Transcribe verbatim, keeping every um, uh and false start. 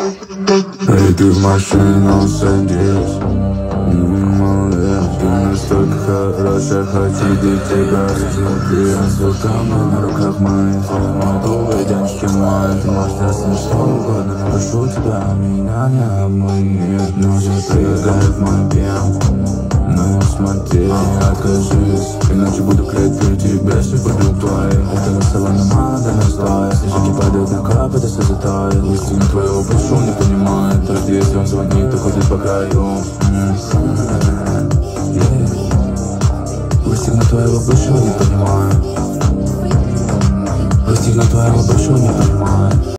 Эй, ты в машину садись, малыш, ты настолько хорошая, хочу видеть тебя изнутри. Цветами на руках моих, молодого денежки мои. Ты можешь делать что угодно, но прошу тебя, меня не обмани. Но же приедает мой пьян. Ну смотри, не откажись, иначе буду клеить при тебе подруг твоих. Этого салона мало, да не стоит. Снежинки падают на капы, это все затает. Истину твоего прошу, не понимает. Только если он звонит, то ходит по краю. Истину твоего прошу, не понимает. Истину твоего прошу, не понимает.